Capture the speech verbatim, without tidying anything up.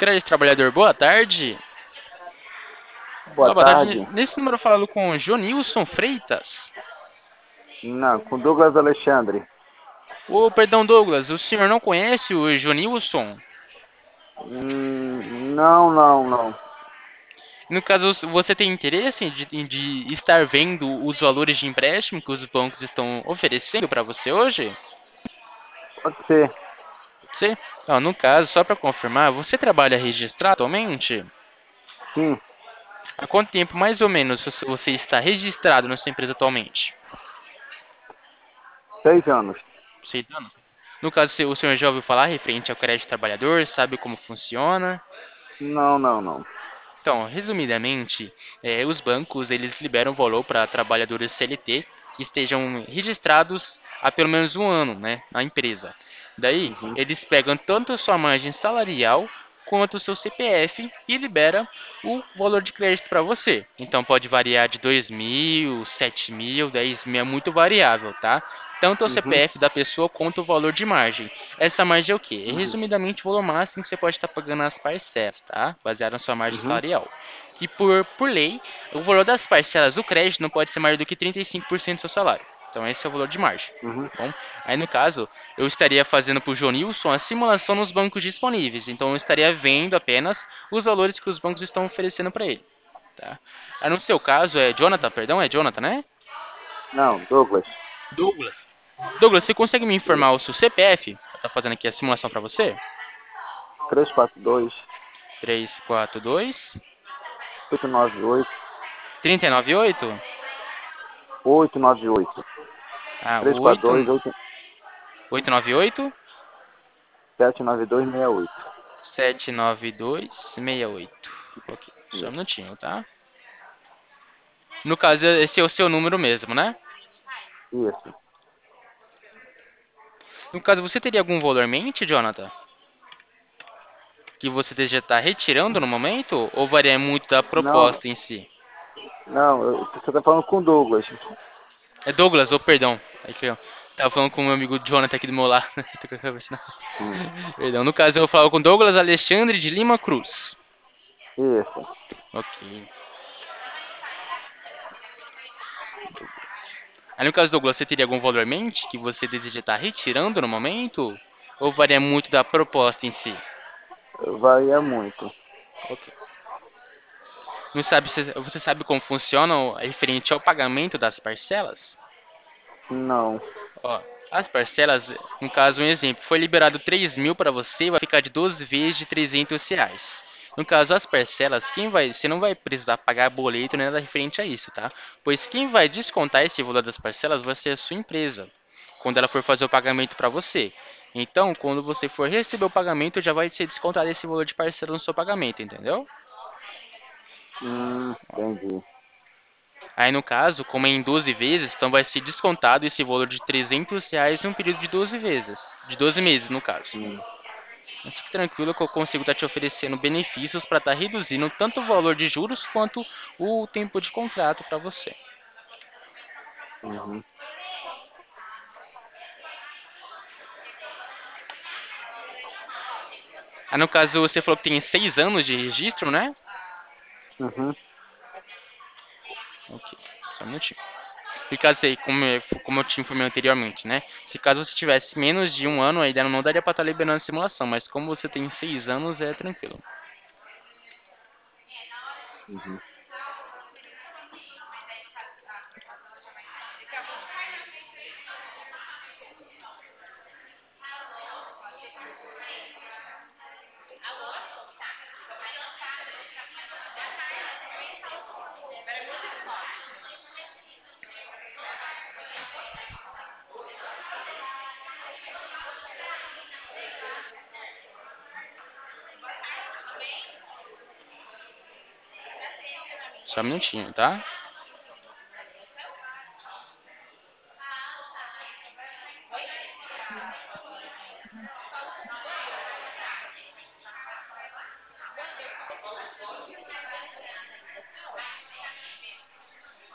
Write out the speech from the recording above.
Crédito Trabalhador, boa tarde. Boa Olá, boa tarde. tarde. Nesse número eu falo com o Jonilson Freitas. Não, com Douglas Alexandre. Ô, perdão, Douglas, o senhor não conhece o Jonilson? Hum, não, não, não. No caso, você tem interesse de, de estar vendo os valores de empréstimo que os bancos estão oferecendo para você hoje? Pode ser. Você? Não, no caso, só para confirmar, você trabalha registrado atualmente? Sim, Há quanto tempo, mais ou menos, você está registrado na sua empresa atualmente? seis anos. Seis anos? No caso, se o senhor já ouviu falar referente ao crédito trabalhador, sabe como funciona? Não, não, não. Então, resumidamente, eh, os bancos eles liberam valor para trabalhadores C L T que estejam registrados há pelo menos um ano, né, na empresa. Daí, Uhum, eles pegam tanto a sua margem salarial quanto o seu C P F e libera o valor de crédito para você. Então, pode variar de dois mil, sete mil, dez mil, é muito variável, tá? Tanto o uhum, C P F da pessoa quanto o valor de margem. Essa margem é o quê? É uhum, resumidamente o valor máximo que você pode estar pagando nas parcelas, tá? Baseado na sua margem uhum, salarial. E por, por lei, o valor das parcelas do crédito não pode ser maior do que trinta e cinco por cento do seu salário. Então esse é o valor de margem. uhum, Tá bom? Aí no caso, eu estaria fazendo para o Jonilson a simulação nos bancos disponíveis. Então eu estaria vendo apenas os valores que os bancos estão oferecendo para ele. Tá? Aí no seu caso, é Jonathan, perdão, é Jonathan, né? não, Douglas. Douglas. Douglas, você consegue me informar o seu C P F? Tá fazendo aqui a simulação para você? Três quatro dois, Três quatro dois, oito nove oito, três nove oito. oito nove oito. Ah, Três quatro oito dois, oito oito nove oito sete nove dois seis oito. sete nove dois seis oito. Ok, só um Isso, minutinho, tá? No caso, esse é o seu número mesmo, né? isso. No caso, você teria algum valor em mente, Jonathan? Que você deseja estar retirando no momento? Ou varia muito da Não, proposta em si? não, eu- você tá falando com Douglas. É Douglas, ou perdão. É que eu tava falando com o meu amigo Jonathan aqui do meu lado. Tô com a cabeça Hum, na- Perdão, no caso eu falo com Douglas Alexandre de Lima Cruz. isso. Ok. Aí no caso, Douglas, você teria algum valor em mente que você deseja estar retirando no momento? Ou varia muito da proposta em si? Varia muito. Ok. Não sabe se você sabe como funciona o- referente ao pagamento das parcelas? Não. Ó, as parcelas, no caso, um exemplo, foi liberado três mil para você, vai ficar de doze vezes de trezentos reais. No caso, as parcelas, quem vai, você não vai precisar pagar boleto nem nada referente a isso, tá? Pois quem vai descontar esse valor das parcelas vai ser a sua empresa, quando ela for fazer o pagamento para você. Então, quando você for receber o pagamento, já vai ser descontado esse valor de parcela no seu pagamento, entendeu? Hum, entendi. Aí no caso, como é em doze vezes, então vai ser descontado esse valor de trezentos reais em um período de doze vezes, de doze meses no caso. Hum, Mas fique tranquilo que eu consigo estar te oferecendo benefícios para estar reduzindo tanto o valor de juros quanto o tempo de contrato para você. uhum, Aí no caso, você falou que tem seis anos de registro, né? uhum. Ok, só um minutinho. E caso aí, como eu, como eu te informei anteriormente, né? Se caso você tivesse menos de um ano, ainda não daria para estar liberando a simulação, mas como você tem seis anos, é tranquilo. Uhum. Só um minutinho, tá?